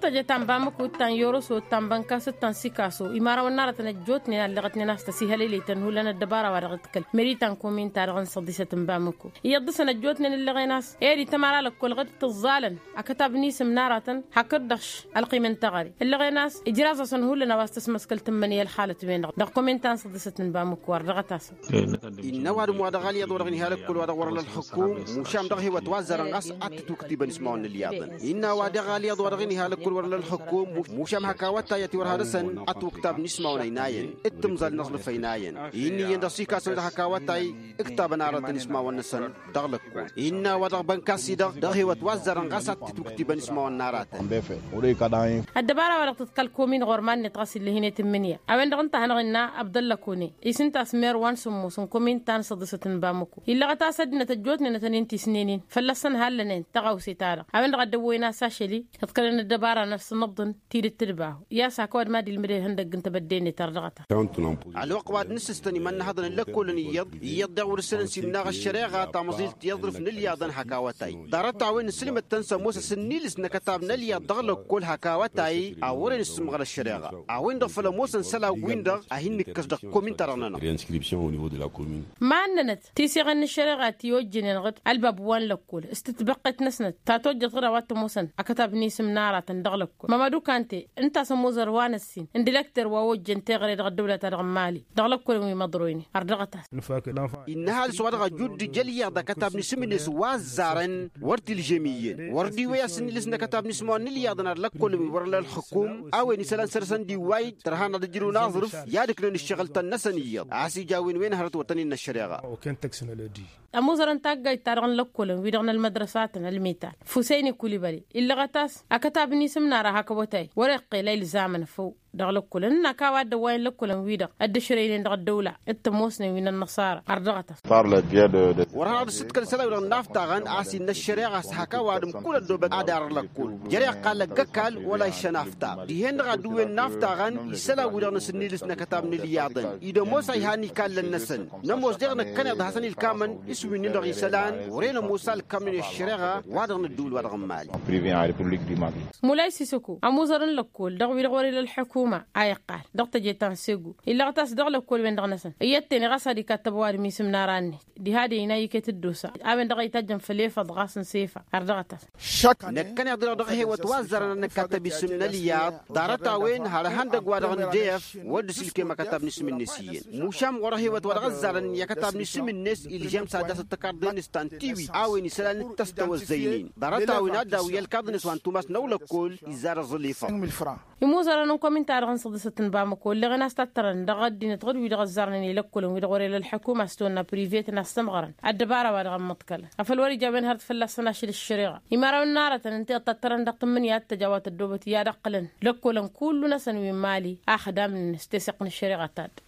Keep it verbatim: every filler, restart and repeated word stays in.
تجي تنبامك وتن يورس وتن بنكاس تن سيكاسو إمارة والنار تنجوتني اللي غتني ناس تسيها لي تنهو لنا الدبارة ورغتكل مريتان كومين تارغن صديسة تنبامكو يضس نجوتني اللي غيناس إيدي تمارا لك كل غد تظالن أكتب نيس منارة حكردش ألقي من تغري اللي غيناس إجرازة سنهو لنا واستس مسكل تمني الحالة بين دق كومين تان صديسة تنبامكو ورغتاس إنه وارد موادغالية دورغني هالك كل وادغ ورا الحكوم مشام دغه وتوازر نقص أتتوكتب نسمعون اليابن إنه وادغالية دورغني هالك كل ورا الحكوم مشام هكاوتا يتور هرسن أتوكتب نسمعون يناين التمزل نصل فيناين إني يندسيكا سودا هكاوتا اكتب نارة نسمعون نسن دغلكو إنه وادغ بنكاسي دغ دغه وتوازر نقص أتتوكتب نسمعون نارات الدبارة ولا تتكلكو من غرمان نتغسل اللي هنا تمنية أوين دغنت هنغنا عبد الله كوني إسنت أسمير وان سمو سن كومين تان صدسة تنبامكو إلا غتا سدنا تجوتنا نتنين تسنينين فلسن هالنين تغاو سيتارا أوين غدوينا ساشلي تذكرنا الدبارة نفس النبضن تير الترباه يا ساكود مادي المري هندق انت بديني ترغتا على الوقت نسستني من هذا لكل يض يض ورسن سيمنا الشريعه تمزيل يضرف نلياضن حكاوتاي دارت وين سلمت تنسى موسى سنيلس نكتاب نلياض دغلق كل حكاوتاي اورين السمغه الشريعه اوين دفل موسى سلا ويندر اهين كسد كومين تراننا ريانسكريبسيون او نيفو دو لا كومين ما عندنا تيسيغ ان الشريعه تيوجن غد الباب وان لكل استتبقت نسنت تاتوج غروات موسى اكتب نيسم ناره دغلق ما دو كانتي انت سمو زروان السين اندلكتر ووجن تغري دغ الدوله ترغمالي دغلق كل مضرويني اردغتا انها السواد جود جليه دا كتب نسمنس وازارن ورد الجميين وردي وياسن لسنا كتب نسمو نليادنا لكل ورل الحكوم او نسلان سرسن دي واي ترهانا دجرو ناظرف يادك نشغل تنسنيه عاسي جاوين وين هرت وطنين الشريعه وكان تكسنولوجي اموزرن تاغاي تارغن لكل ويدغن المدرسات الميتان فوسيني كوليبالي الا غتاس اكتب نسمنا راها كبوتاي ورقي ليل زامن فو دغلق كلنا كواد وين لكل ويدا الدشرين دغ الدوله التموسني من النصارى ارضغت بارل بيد ورا ست كل سلا ولا نافطغن اسي الشريعه حكا وادم كل الدوب ادار لكل جري قال قكال ولا شنافتا دي هند غدو نافطغن يسلا ودا نسنيلس نكتاب نليادن اذا موسى هاني كال النسن نموس دغن كان حسن الكامن اسمي ندغ يسلان ورينا موسى الكامن الشريعه وادغن الدول وادغن مالي بريفي على ريبوبليك دي مالي مولاي سيسوكو اموزرن لكل دغ ويدغوري للحكومه أي قال دكتور جيتان سيجو إلا غتاس دغلق كل من دغنسن يتني غسدي كتبوار ميسم ناراني دي هذه يناي كتدوسا أبن دغي تجم فليفة ضغاسن سيفا أردغتاس شك نكن يقدر دغه وتوازر أن كتب اسم نليات دارتا وين على هندق ودغن جيف ودسل كما كتب اسم النسيين مشام وراه وتوازر أن يكتب اسم الناس اللي جم سادس التكاردين استانتيوي أو نسلان تستوى الزينين دارتا وين أدا ويلكاد نسوان توماس نولك كل إزار الظليفة يموزر أنو كومين تارغن صدسة تنبامكو اللي غنا استطرن دغد دين تغد ويدغ الزرني لكلهم ويدغوري للحكومة استونا بريفيت ناس تمغرن الدبارة وادغ متكل أفل جابين هرت فلا سناشل الشريعة يمارا النارة انت تطرن دق من يات تجاوات الدوبة يا دقلن لكلهم كلنا سنوي مالي أخدام نستسقن الشريعة تاد